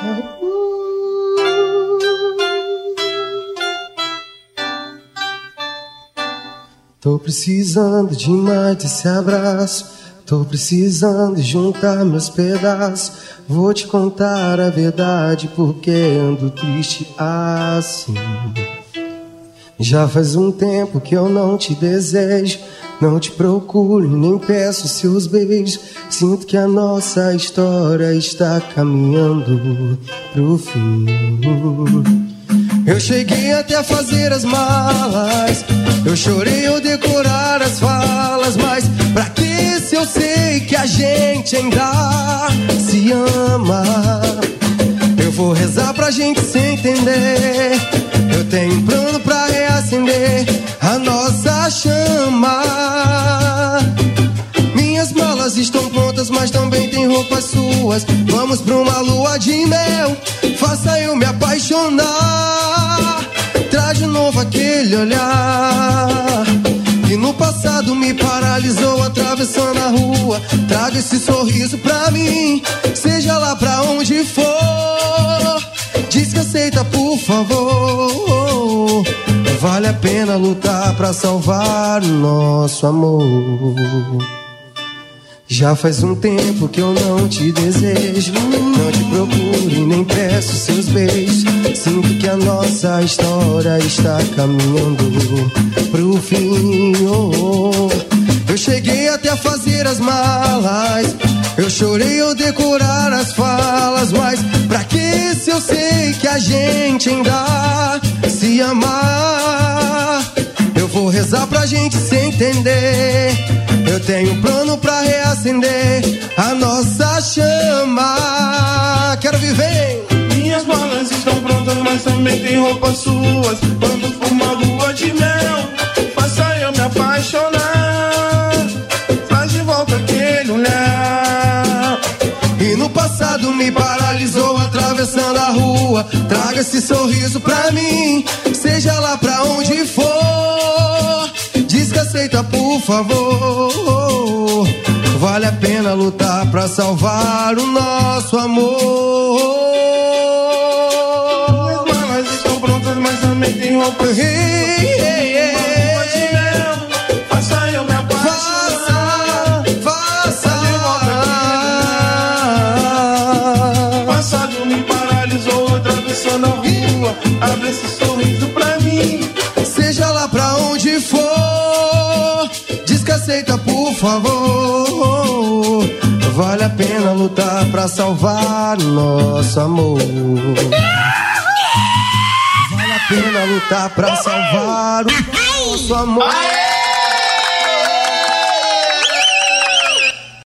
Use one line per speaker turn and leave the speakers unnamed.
Tô precisando demais desse abraço. Tô precisando juntar meus pedaços. Vou te contar a verdade, porque ando triste assim. Já faz um tempo que eu não te desejo, não te procuro e nem peço seus beijos. Sinto que a nossa história está caminhando pro fim. Eu cheguei até a fazer as malas, eu chorei ao decorar as falas, mas pra que se eu sei que a gente ainda se ama? Eu vou rezar pra gente se entender, eu tenho um plano pra reacender a nossa chama. Minhas malas estão prontas, mas também tem roupas suas. Vamos pra uma lua de mel, faça eu me apaixonar. Traz de novo aquele olhar que no passado me paralisou atravessando a rua. Traga esse sorriso pra mim, seja lá pra onde for. Diz que aceita, por favor. Vale a pena lutar pra salvar o nosso amor. Já faz um tempo que eu não te desejo, não te procuro e nem peço seus beijos. Sinto que a nossa história está caminhando pro fim. Eu cheguei até a fazer as malas, eu chorei ao decorar as falas, mas pra que se eu sei que a gente ainda se ama? Eu vou rezar pra gente se entender, eu tenho um plano pra reacender a nossa chama. Quero viver.
Minhas malas estão prontas, mas também tem roupas suas. Vamos pra uma lua de mel, faça eu me apaixonar. Traz de volta aquele olhar
e no passado me paralisou atravessando a rua. Traga esse sorriso pra mim, seja lá pra onde for. Diz que aceita, por favor. Vale a pena lutar pra salvar o nosso amor.
Minhas malas estão prontas, mas também tem roupas suas. Faça eu me apaixonar.
Faça.
Passado me paralisou atravessando a rua. Abre esse sorriso pra mim,
seja lá pra onde for. Diz que aceita, por favor. Vale a pena lutar pra salvar o nosso amor. Vale a pena lutar pra salvar o nosso amor.